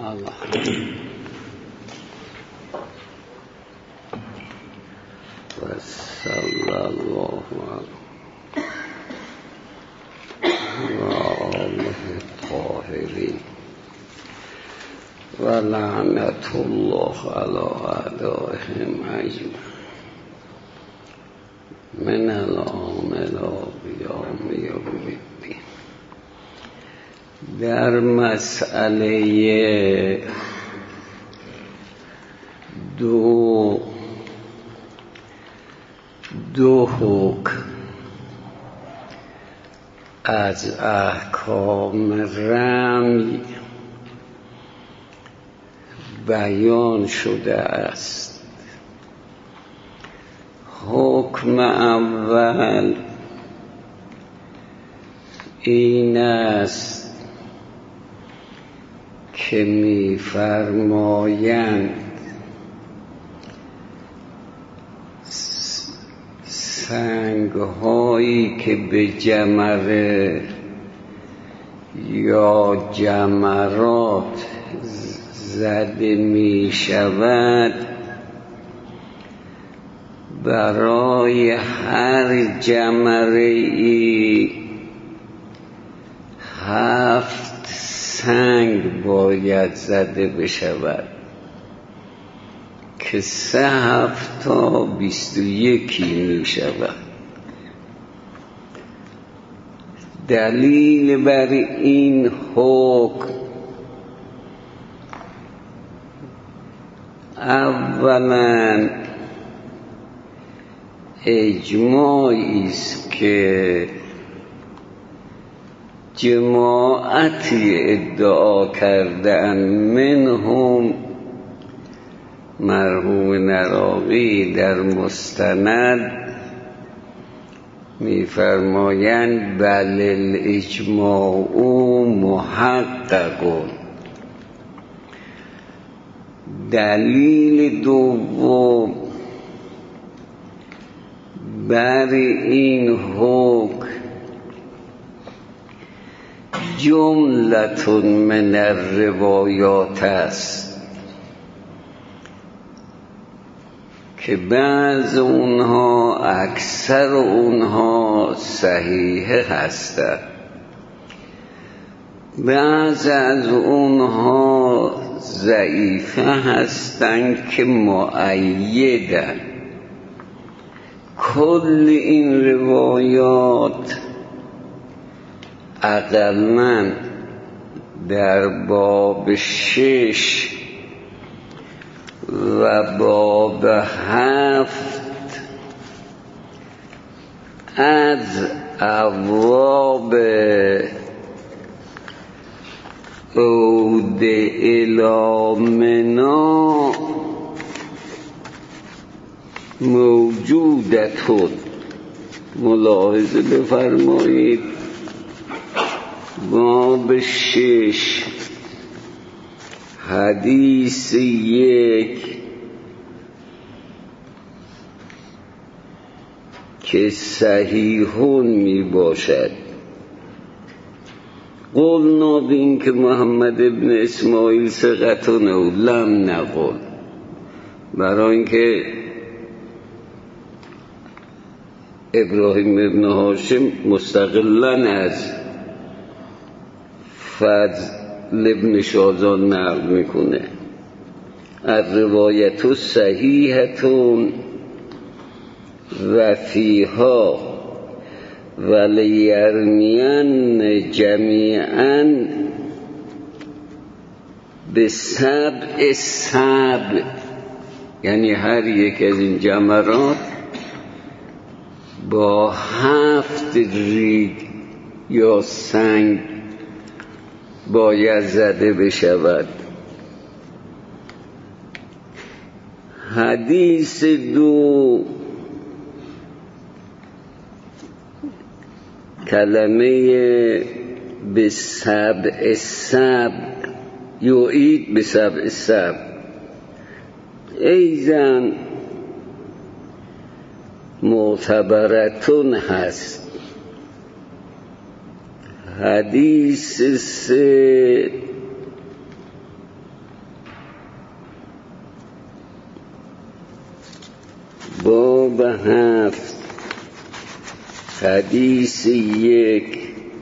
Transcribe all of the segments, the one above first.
و صلی الله و آله الطاهرین و لعنت الله علی اعدائهم اجمعین من الان الی قیام یوم الدین. در مسئله دو حکم از احکام رمی بیان شده است. حکم اول این است که می‌فرمایند سنگ‌هایی که به جمره یا جمرات زده می شود برای هر جمره‌ای 7 سنگ باید زده بشود که 3 تا 21 می شود. دلیل بر این حکم اولا اجماعی است که جماعتی ادعا کردند، منهم مرحوم نراقی در مستند می‌فرمایند بل الاجماع محقق. دلیل دوم بر این حکم جملة من الروایات است که بعض اونها اکثر اونها صحیح هستند، بعض از اونها ضعیفه هستند که مؤیدند. کل این روایات اقلاً در باب 6 و باب 7 از ابواب عود الی منا موجودتون. ملاحظه بفرمایید باب 6 حدیث 1 که صحیحون می باشد. قلنا بین که محمد ابن اسماعیل ثقتون او لم نقل، برای اینکه ابراهیم ابن هاشم مستقلاً از فضل ابن شازان نقل میکنه. الروایت صحیحتون و فیها ولیرمین جمیعا به 7 یعنی هر یک از این جمرات با 7 ریگ یا سنگ باید زده بشود. حدیث 2 کلمه به 7 یعید به 7 ایزن معتبرتون هست. حدیث 3 7 حدیث 1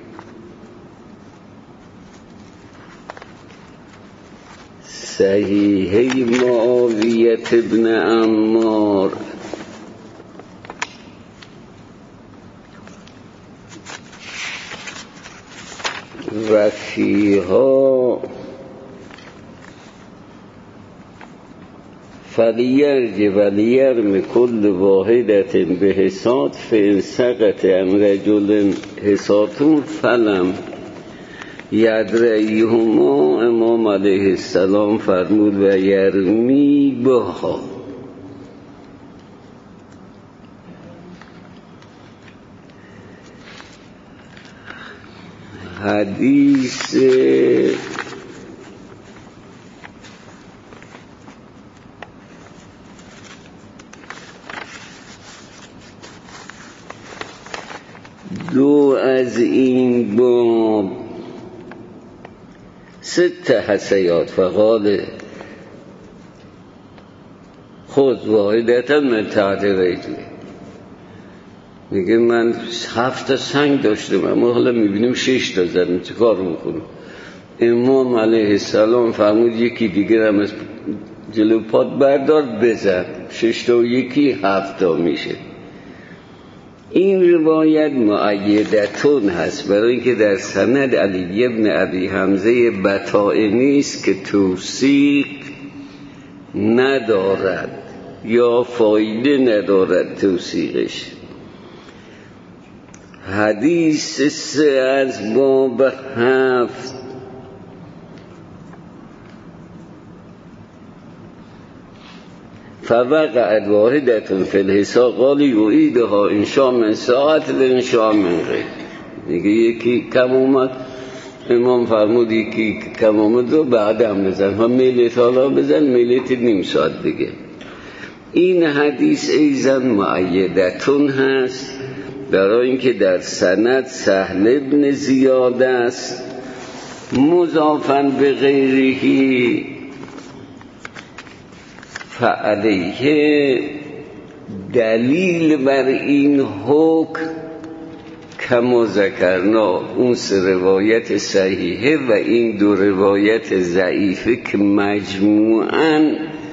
صحیحه معاویه ابن عمار و فیها فلیرج ولیرم کل واحدت به حساد فإن سقط عن رجل حساتون فلم یدریهما. امام علیه السلام فرمود و یرمی بها. حدیث دو از این باب 6 حسیات فقال خود واحدتا من تحت رجلی. میگه من 7 سنگ داشتم اما حالا میبینیم 6 تا زدم، چه کار میکنم؟ امام علیه السلام فرمود یکی دیگر هم از جلو پات بردار بزن، 6 تا و یکی 7 تا میشه. این روایت مؤیدتون هست برای اینکه در سند علی ابن ابی حمزه بطائنی است که توثیق ندارد یا فایده ندارد توثیقش. حدیث 3 از باب 7 فوقعت واحدتون فی الحساب قال یعیدها ان شاء من ساعت و ان شاء من غیر. دیگه یکی کم اومد، امام فرمود یکی کم اومد و بعد هم بزن، ها میلت حالا بزن، میلت نیم ساعت دیگه. این حدیث ایزن مؤیدتون هست برای اینکه در سند سهل ابن زیاد است مضافاً به غیرهی فعلیه دلیل بر این حکم کما ذکرنا اون 3 روایت صحیحه و این 2 روایت ضعیفه که مجموعاً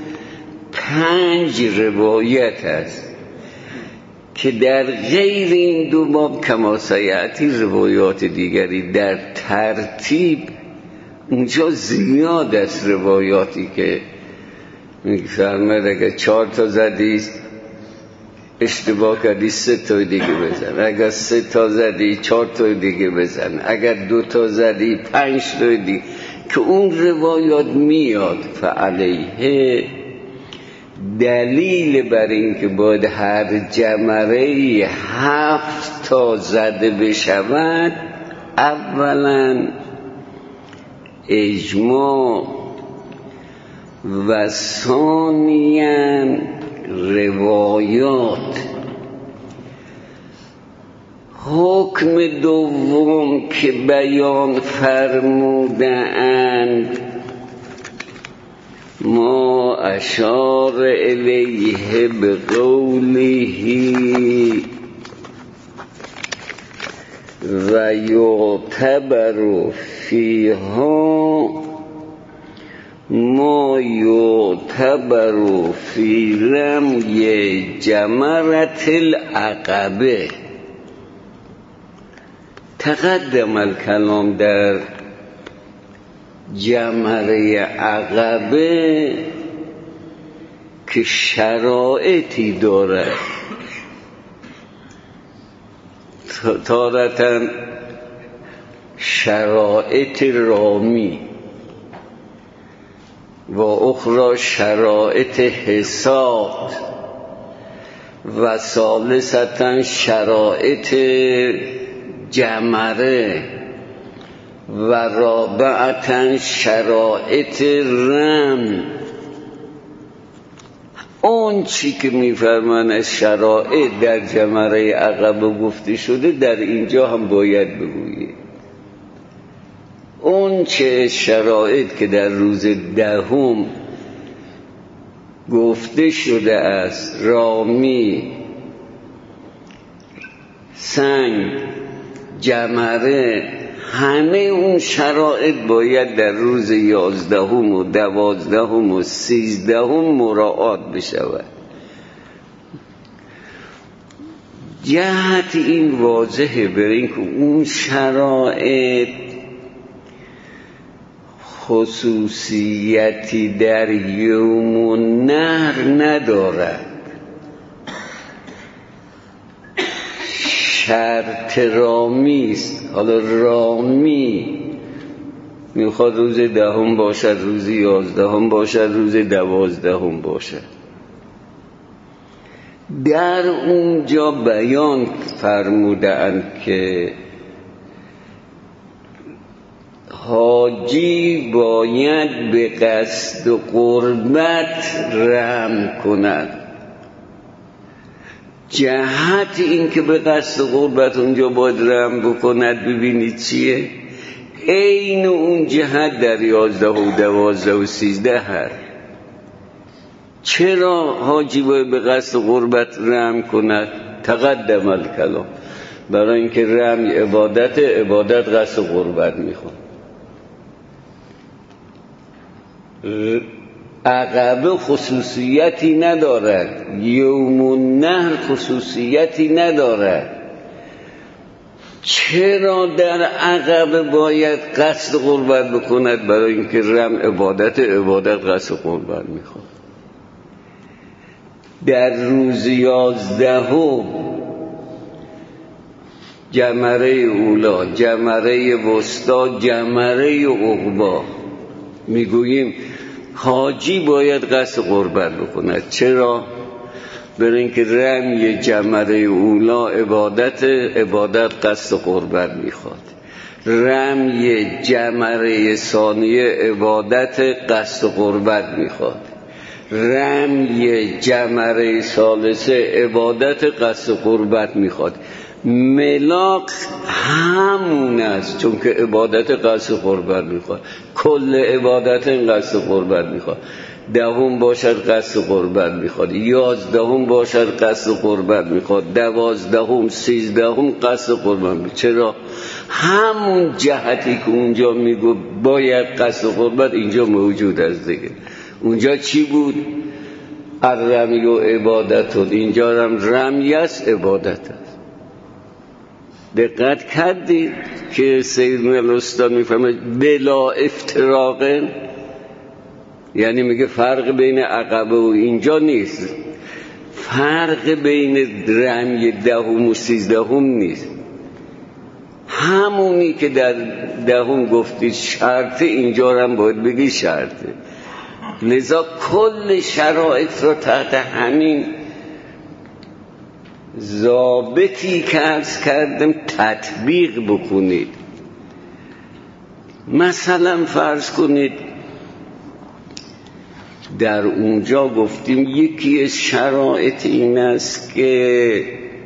5 روایت است که در غیر این 2 باب کما سیأتی روایات دیگری در ترتیب اونجا زیاد است روایاتی که میگفرمد اگر 4 تا زدی اشتباه کردی 3 تا دیگه بزن، اگر 3 تا زدی 4 تا دیگه بزن، اگر 2 تا زدی 5 تا دیگه، که اون روایات میاد. فعلیه دلیل بر این که باید هر جمره 7 تا زده بشود اولا اجماع و ثانیاً روایات. حکم دوم که بیان فرمودند ما اشار الیه بقوله و یعتبر فیها ما یعتبر فی رمی جمرة العقبه. تقدم الکلام در جمره عقبه که شرایطی دارد، تارتاً شرایط رامی و اخرى شرایط حساب و ثالثاً شرایط جمره و رابعاً شرایط رم. اون چی که میفرمان از شرایط در جمره عقبه گفته شده در اینجا هم باید بگویید. اون چه شرایط که در روز 10 گفته شده است رامی سنگ، جمره، همه اون شرایط باید در روز 11 و 12 و 13 مراعات بشود. جهت این واضحه برای اینکه اون شرایط خصوصیتی در یوم النحر ندارد. شرط رامی است. حالا رامی میخواد روز 10 باشد، روز 11 باشد، روز 12 باشد. در اونجا بیان فرمودند که حاجی باید به قصد و قربت رحم کند. جهت این که به قصد و قربت اونجا باید رحم بکند ببینید چیه؟ عین اون جهت در 11 و 12 و 13 هست. چرا حاجی باید به قصد و قربت رحم کند؟ تقدم الکلام، برای اینکه رحم عبادت قصد و قربت میخواد. عقبه خصوصیتی ندارد، یوم النحر خصوصیتی ندارد. چرا در عقبه باید قصد قربت بکند؟ برای اینکه رحم عبادت قصد قربت میخواد. در روز 11 جمره اولا، جمره وسطا، جمره عقبا میگوییم حاجی باید قصد قربت بکند. چرا؟ برای اینکه رمی جمره اولا عبادت قصد قربت میخواد. رمی جمره ثانیه عبادت قصد قربت میخواد. رمی جمره ثالثه عبادت قصد قربت میخواد. ملاک همون است، چون که عبادت قصد قربت میخواد. کل عبادت قصد قربت میخواد. 10 باشد قصد قربت میخواد، 11 باشد قصد قربت میخواد، 12 13 قصد قربت میخواد. چرا؟ همون جهتی که اونجا میگو باید قصد قربت اینجا موجود است دیگه. اونجا چی بود؟ الرمی و عبادتون، اینجا هم رمی است، عبادت است. دقت کردید که سیدنا الاستاد میفهمه بلا افتراق، یعنی میگه فرق بین عقبه و اینجا نیست، فرق بین رمی 10 و 13 نیست. همونی که در 10 گفتید شرطه، اینجا هم باید بگی شرطه. لذا کل شرایط رو تحت همین ضابطی که عرض کردم تطبیق بکنید. مثلا فرض کنید در اونجا گفتیم یکی از شرایط این است که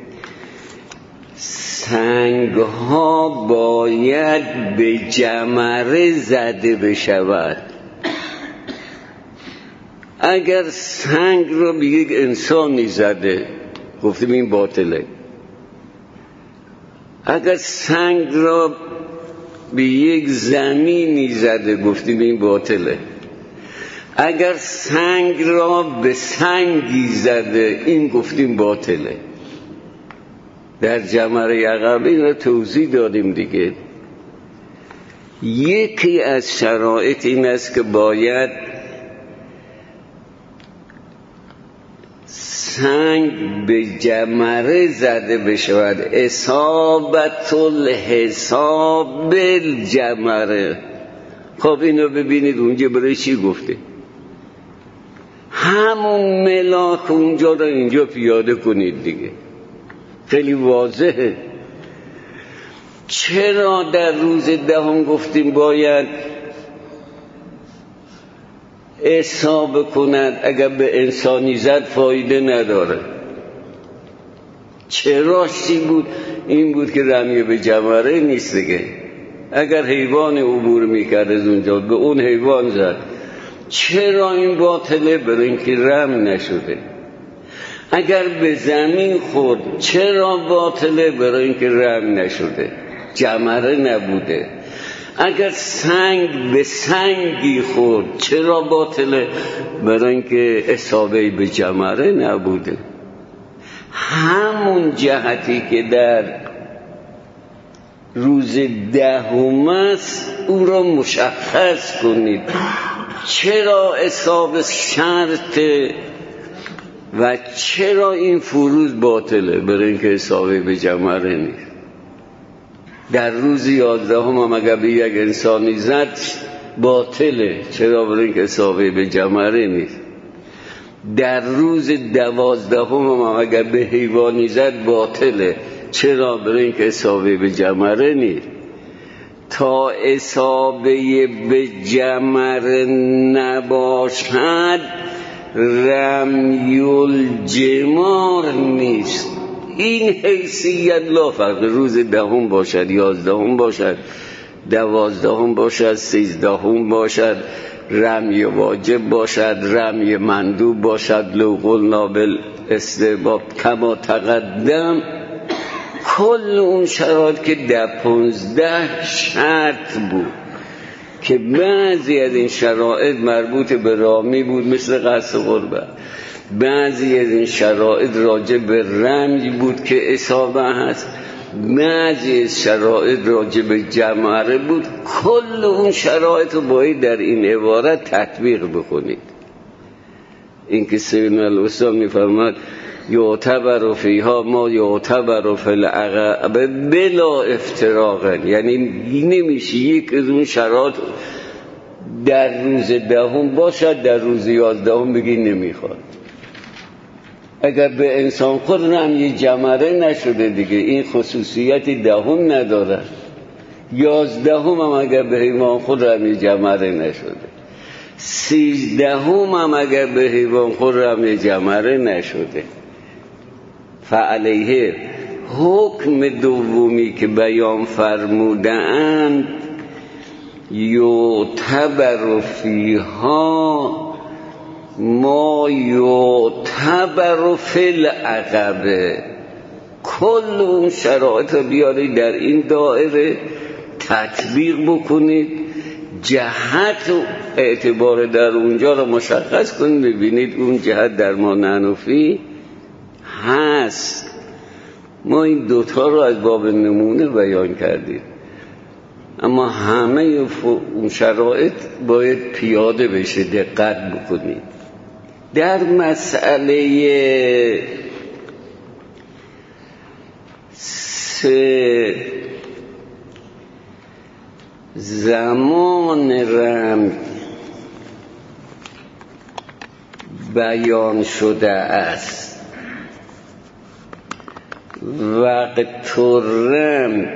سنگ ها باید به جمره زده بشود. اگر سنگ را به یک انسانی زده گفتیم این باطله. اگر سنگ را به یک زمینی زده گفتیم این باطله. اگر سنگ را به سنگی زده این گفتیم باطله. در جمره عقبه این را توضیح دادیم دیگه. یکی از شرایط این است که باید سنگ به جمره زده بشود. اصابت الحساب بالجمره. خب اینو ببینید اونجا برای چی گفته؟ همون ملاک اونجا رو اینجا پیاده کنید دیگه، خیلی واضحه. چرا در روز 10 گفتیم باید حساب کند؟ اگر به انسانی زد فایده نداره. چراش چی بود؟ این بود که رمی به جمره نیست دیگه. اگر حیوان عبور میکرد از اونجا به اون حیوان زد. چرا این باطله؟ برای اینکه رم نشده. اگر به زمین خورد چرا باطله؟ برای اینکه رمی نشده، جمره نبوده. اگر سنگ به سنگی خورد چرا باطله؟ برای اینکه اصابه به جمره نبوده. همون جهتی که در روز 10 است او را مشخص کنید. چرا اصابه شرطه و چرا این فروض باطله؟ برای اینکه اصابه به جمره نیست. در روز 11 هم اگر به یک انسانی زد باطله. چرا؟ برای اینکه اصابه به جمره نیست. در روز 12 هم اگر به حیوانی زد باطله. چرا؟ برای اینکه اصابه به جمره نیست. تا اصابه به جمره نباشد رمی الجمار نیست. این حیثیت لا فرق. روز 10 باشد، 11 باشد، 12 باشد، 13 باشد، رمی واجب باشد، رمی مندوب باشد، لو قلنا بالاستحباب کما تقدم. کل اون شرایط که در 15 شرط بود که بعضی از این شرایط مربوط به رامی بود مثل قصد قربت، بعضی از این شرایط راجع به رمی بود که اصابه هست، بعضی از شرایط راجع به جمره بود. کل اون شرایط رو باید در این عبارت تطبیق بکنید. این که سیدنا الاستاد می‌فرماد یعتبر فیها ما یعتبر فی العقبه بلا افتراق، یعنی نمیشه یک از اون شرایط در روز 10 باشد در روز 11 بگی نمیخواد. اگر به انسان خود رمی جمره نشده دیگه این خصوصیت 10 نداره. 11 هم اگر به حیوان خود رمی جمره نشده، 13 هم اگر به حیوان خود رمی جمره نشده. فعلیه حکم دومی که بیان فرمودند یعتبر فیها ما یعتبر فی العقبه. کل اون شرایط رو بیارید در این دایره تطبیق بکنید، جهت و اعتبار در اونجا رو مشخص کنید، ببینید اون جهت در ما ننفی هست. ما این دوتا رو از باب نمونه بیان کردیم، اما همه اون شرایط باید پیاده بشه، دقت بکنید. در مسئله 3 زمان رم بیان شده است. وقت رم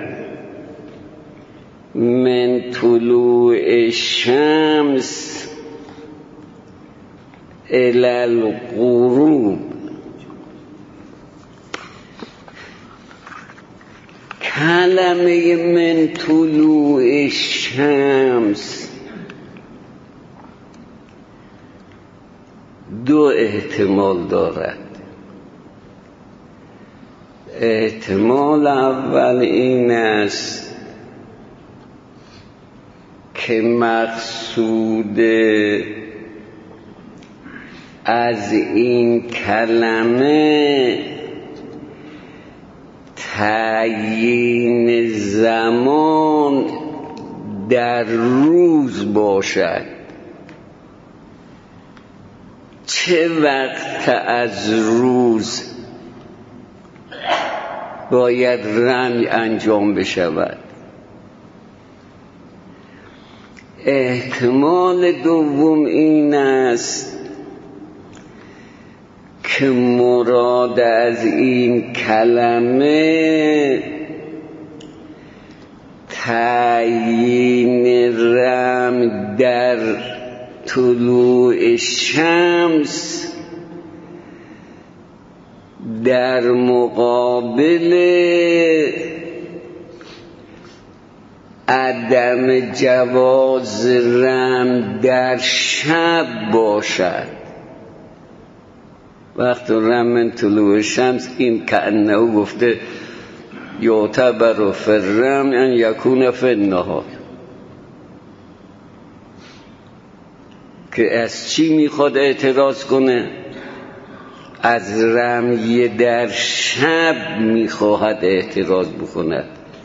من طلوع الشمس الی الغروب. کلمه من طلوع الشمس 2 احتمال دارد. احتمال اول این است که مقصود از این کلمه تعیین زمان در روز باشد. چه وقت از روز باید رمی انجام بشود؟ احتمال دوم این است که مراد از این کلمه تعیین رم در طلوع شمس در مقابل عدم جواز رم در شب باشد. وقت رم من طلوع شمس، این کأنه گفته یعتبر فی الرمی ان یکون فی النهار، که از چی میخواد اعتراض کنه؟ از رمی در شب میخواهد اعتراض بکند.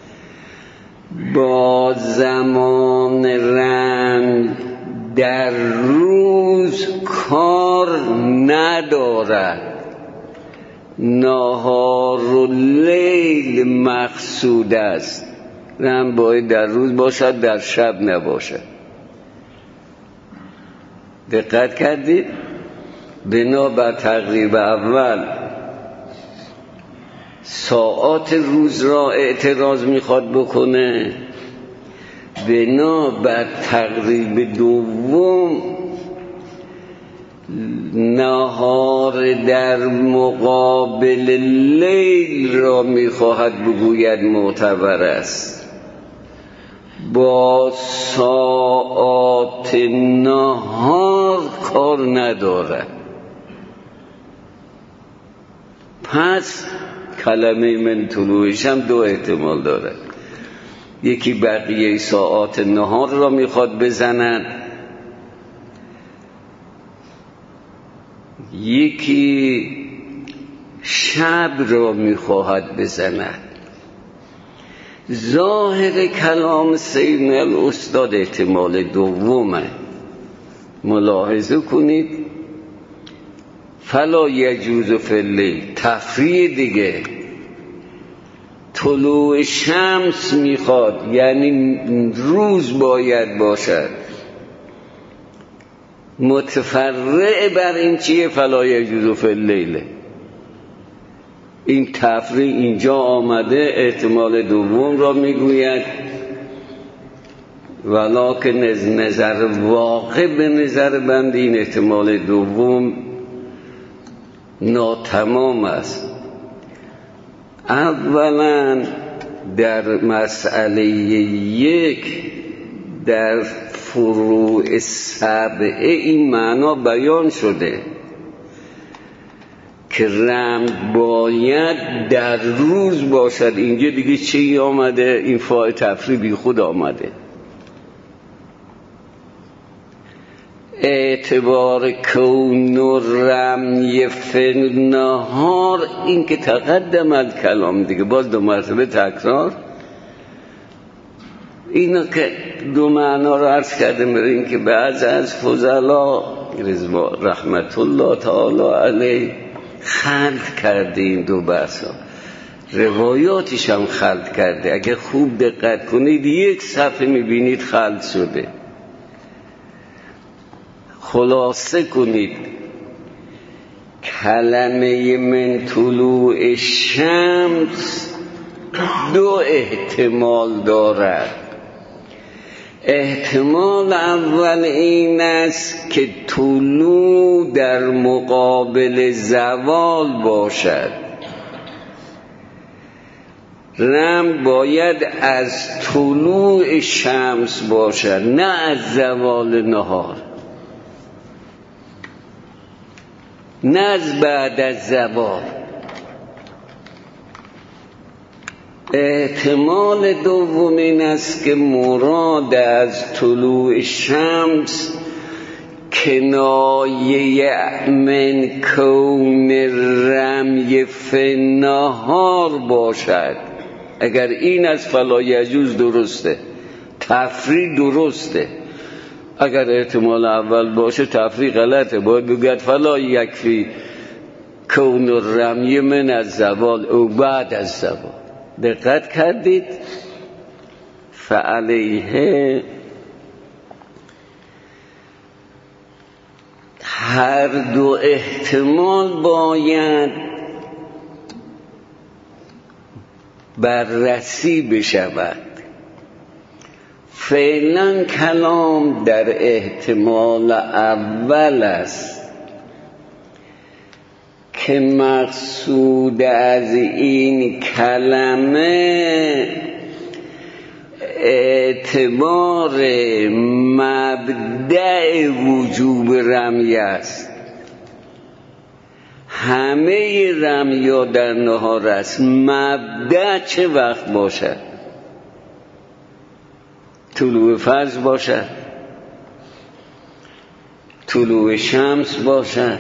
با زمان رمی در روز کار ندارد، نهار و لیل مقصود است. رم باید در روز باشد، در شب نباشد. دقت کردید؟ بنابر تقریب اول ساعات روز را اعتراض میخواد بکنه، بنابر تقریب دوم نهار در مقابل لیل را میخواهد بگوید معتبر است. با ساعات نهار کار ندارد. پس کلمه من طلوعش هم دو احتمال دارد. یکی بقیه ساعات نهار را میخواد بزند، یکی شب را میخواهد بزند. ظاهر کلام سیدنا الاستاد احتمال دومه. ملاحظه کنید، فلا یجوز فی اللیل، تفریع دیگه. طلوع شمس میخواد، یعنی روز باید باشد. متفرع بر این چیه؟ فلا یجوز فی اللیل. این تفریع اینجا آمده، احتمال دوم را میگوید، ولکن از نظر واقع به نظر بنده این احتمال دوم ناتمام است. اولا در مسئله یک در فروع سبعه این معنا بیان شده که رمز باید در روز باشد. اینجا دیگه چی آمده؟ این فاعل تفریع بی خود آمده. اعتبار کون رمی فی النهار، این که تقدم الکلام دیگه، باز دو مرتبه تکرار. اینا که دو معنا رو عرض کردم، برای این که بعض از فضلا رحمت الله تعالی علیه خلط کرده این دو بحثا، روایاتش هم خلط کرده. اگه خوب دقت کنید یک صفحه میبینید خلط شده. خلاصه کنید، کلمه من طلوع شمس دو احتمال دارد. احتمال اول این است که طلوع در مقابل زوال باشد. رم باید از طلوع شمس باشد، نه از زوال نهار، نه از بعد از زوال. احتمال دوم این است که مراد از طلوع شمس کنایه من کون رمی فی النهار باشد. اگر این از فلا یجوز درسته، تفریع درسته. اگر احتمال اول باشه تفریع غلطه، باید بگوید فلا یکفی کون الرمی من از زوال او بعد از زوال. دقت کردید؟ فعلیه هر دو احتمال باید بررسی بشود. فعلا کلام در احتمال اول است که مقصود از این کلمه اعتبار مبدأ وجوب رمی است. همه رمیا در نهار است. مبدأ چه وقت باشد؟ طلوع فجر باشد، طلوع شمس باشد،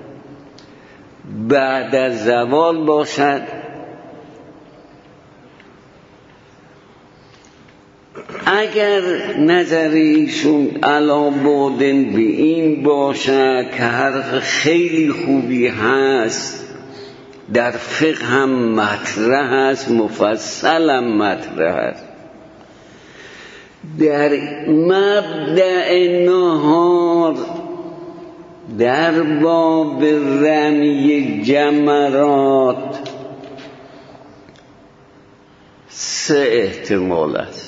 بعد از زوال باشد. اگر نظر ایشون علی بعدن به این باشد که حرف خیلی خوبی هست، در فقه هم مطرح است، مفصل هم مطرح است، در مبدأ نهار در باب رمی جمرات 3 احتمال است.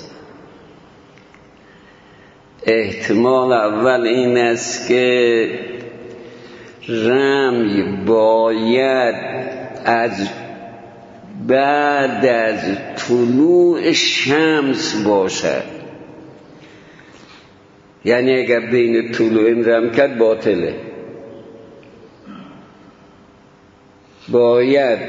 احتمال اول این است که رمی باید از بعد از طلوع شمس باشد، یعنی اگر بین طلوع این رم کرد باطله، باید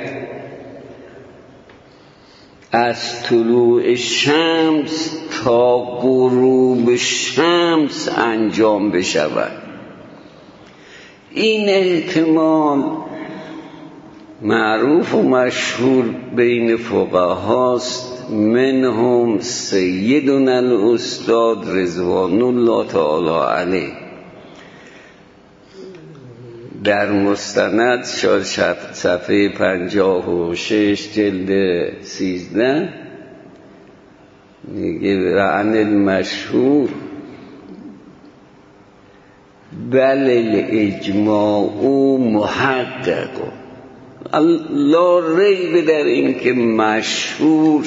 از طلوع شمس تا غروب شمس انجام بشود. این احتمال معروف و مشهور بین فقهاست، منهم سیدنا الاستاد رضوان الله تعالی علیه در مستند شاید صفحه 56 جلد 13 میگه رعن المشهور بل الاجماع محقق، لا ریب در این که مشهور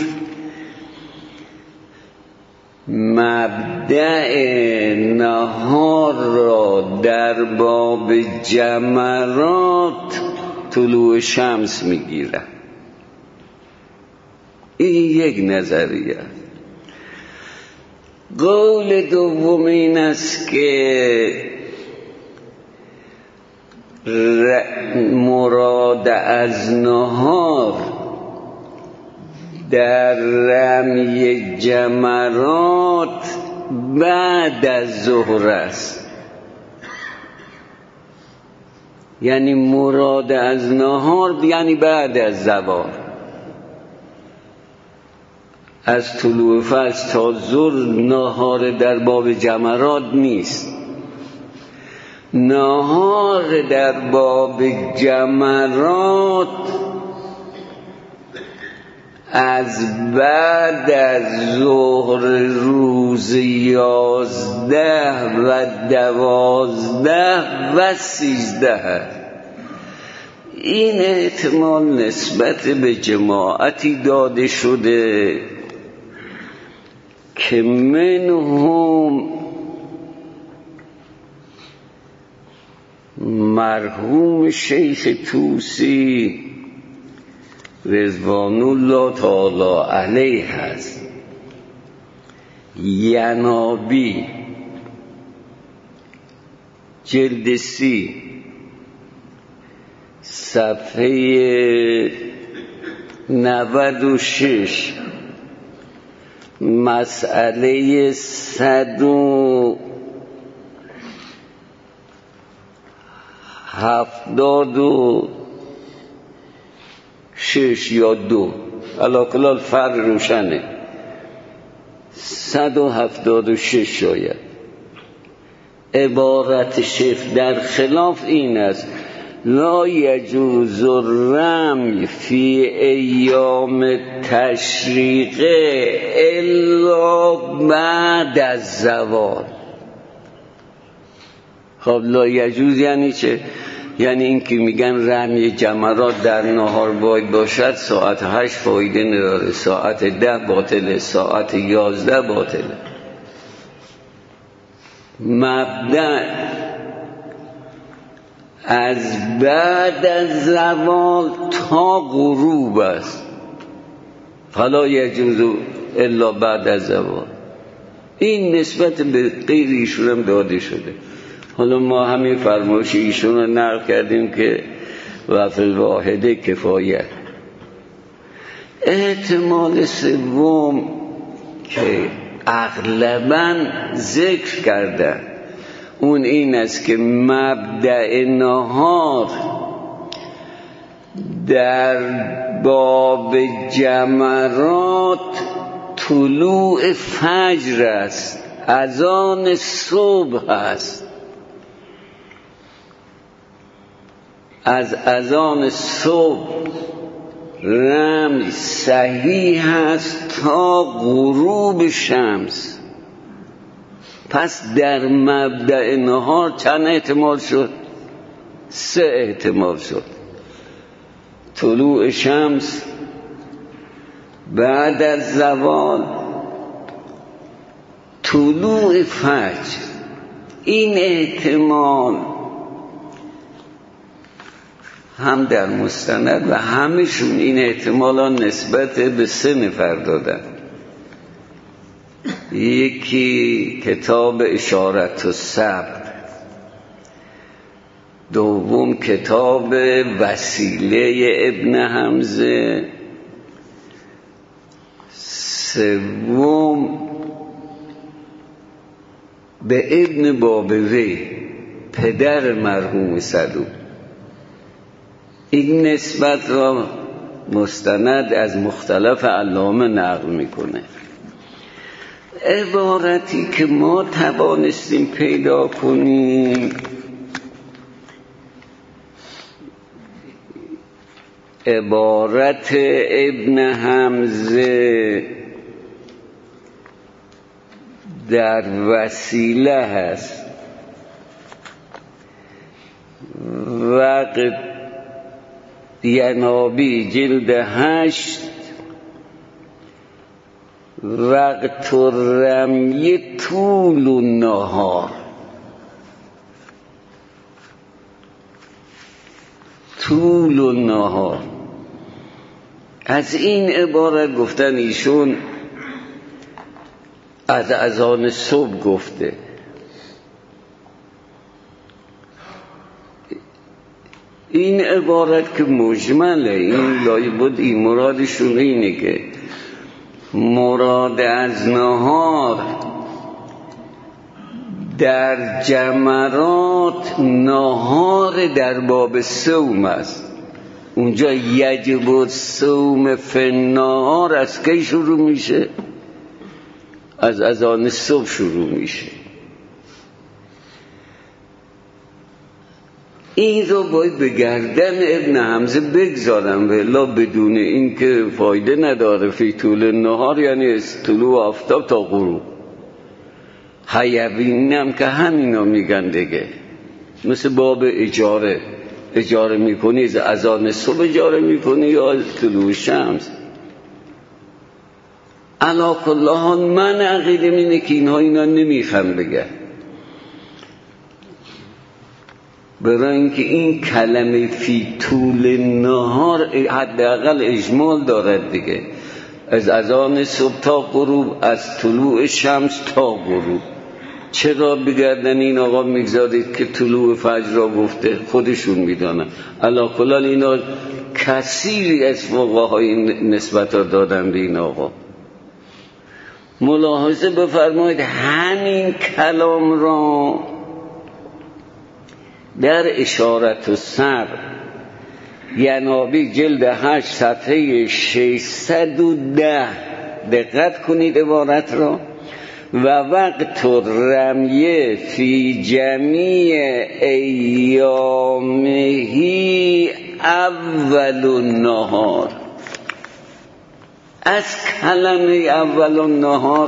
مبدأ نهار را در باب جمرات طلوع شمس میگیرد. این یک نظریه. قول دوم این است که مراد از نهار در رمی جمرات بعد از ظهر است، یعنی مراد از نهار یعنی بعد از زوال، از طلوع فجر تا ظهر نهار در باب جمرات نیست. نهار در باب جمرات از بعد از ظهر روز 11 و 12 و 13. این احتمال نسبت به جماعتی داده شده که منهم مرحوم شیخ طوسی رضوان الله تعالی علیه هست، ینابی جلد 30 صفحه 96 مسئله 176 یا 2 علاکلال فرق روشنه، 176 شاید. عبارت شیخ در خلاف این است: لا یجوز الرمی فی ایام تشریق الا بعد از زوال. خب لا یجوز یعنی چه؟ یعنی این که میگن رمی جمرات در نهار باید باشد، ساعت 8 فایده نداره، ساعت 10 باطله، ساعت 11 باطله. مبدأ از بعد از زوال تا غروب است، فلا یجوز الا بعد از زوال. این نسبت به غیر ایشون هم داده شده. حالا ما همین فرمایش ایشون رو نقل کردیم که و فی الواحده کفایه. احتمال سوم که اغلباً ذکر کردن اون این است که مبدأ نهار در باب جمرات طلوع فجر است، اذان صبح است. از اذان صبح رمز صحیح است تا غروب شمس. پس در مبدأ نهار چند احتمال شد؟ 3 احتمال شد. طلوع شمس، بعد از زوال، طلوع فجر. این احتمال هم در مستند و همشون این احتمالان نسبت به 3 نفر دادن. یکی کتاب اشارت الصبر، دوم کتاب وسیله ابن حمزه، سوم به ابن بابوی پدر مرحوم صدوق. این نسبت را مستند از مختلف علامه نقل میکنه. عبارتی که ما توانستیم پیدا کنیم عبارت ابن حمزه در وسیله هست. وقت ینابی جلد 8 وقت رمی طول النهار. طول النهار از این عبارت گفتن ایشون از اذان صبح گفته. این عبارت که مجمله، این لایبود این مرادشون اینه که مراد از نهار در جمرات نهار در باب صوم است. اونجا یجب الصوم فی النهار از کی شروع میشه؟ از اذان صبح شروع میشه. این رو باید به گردن ابن حمزه بگذارم، ولی بدون این که فایده نداره. فی طول النهار یعنی طلوع آفتاب تا غروب. حیبینم که همینا میگن دیگه، مثل باب اجاره میکنی، از اذان صبح اجاره میکنی یا طلوع شمس. علا کل حال من عقیده اینه که اینا نمیخوام بگن، برای اینکه این کلمه فی طول النهار حداقل اجمال دارد دیگه، از اذان صبح تا غروب، از طلوع شمس تا غروب. چرا بگردن این آقا میگذارید که طلوع فجر را گفته؟ خودشون میدانن. علا کل حال اینا کثیری از فقهای نسبت ها دادن به این آقا. ملاحظه بفرمایید همین کلام را در اشارت الصبر ینابی جلد 8 صفحه 610 دقت کنید عبارت را. و وقت رمیه فی جمیع ایامهی اول النهار. از کلمه اول النهار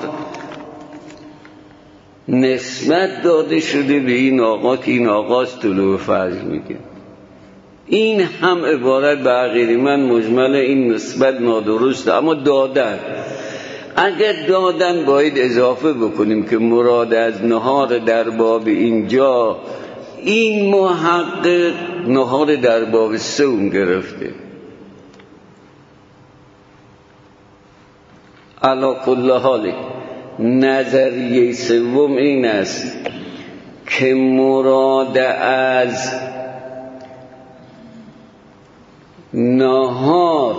نسبت داده شده به این آقا که این آقاست طلوع فجر میگه. این هم عبارت به عقیده من مجمل، این نسبت نادرسته، اما دادن. اگر دادن باید اضافه بکنیم که مراد از نهار در باب اینجا این محقق نهار در باب صوم گرفته. علا کل حال نظریه سوم این است که مراد از نهار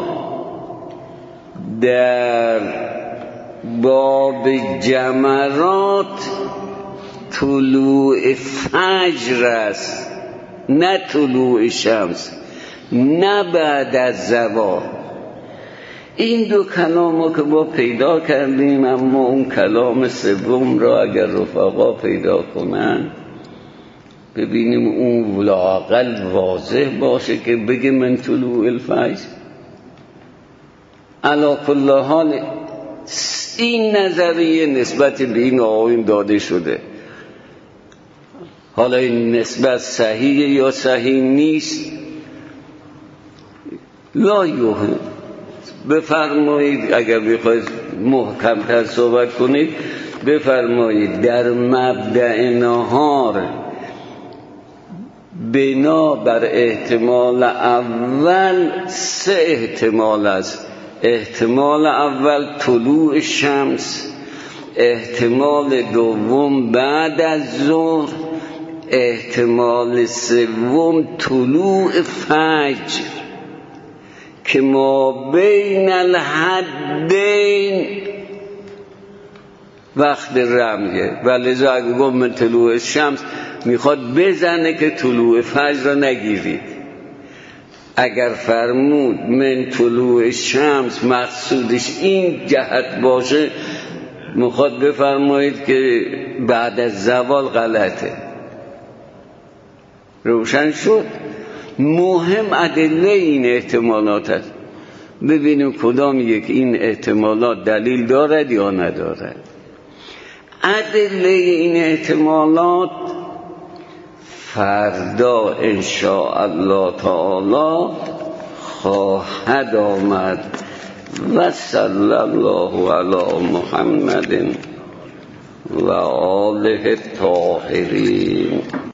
در باب جمرات طلوع فجر است، نه طلوع شمس، نه بعد از زوال. این دو کلامو که ما پیدا کردیم، اما اون کلام سوم را اگر رفقا پیدا کنن ببینیم اون لااقل واضح باشه که بگه من طلوع الفجر. علی کل حال این نظریه نسبت به این آقایون داده شده. حالا این نسبت صحیحه یا صحیح نیست لا یوهم. بفرمایید اگر بخواید محکم‌تر صحبت کنید بفرمایید در مبدأ نهار بنا بر احتمال اول 3 احتمال است. احتمال اول طلوع شمس، احتمال دوم بعد از ظهر، احتمال سوم طلوع فجر که ما بین الحدین وقت رمیه. ولذا اگه گفت من طلوع شمس میخواد بزنه که طلوع فجر را نگیرید. اگر فرمود من طلوع شمس مقصودش این جهت باشه، میخواد بفرمایید که بعد از زوال غلطه. روشن شد؟ مهم ادله این احتمالات است. ببینیم کدام یک این احتمالات دلیل دارد یا ندارد. ادله این احتمالات فردا انشاءالله تعالی خواهد آمد. و صلی الله علی محمد و آله الطاهرین.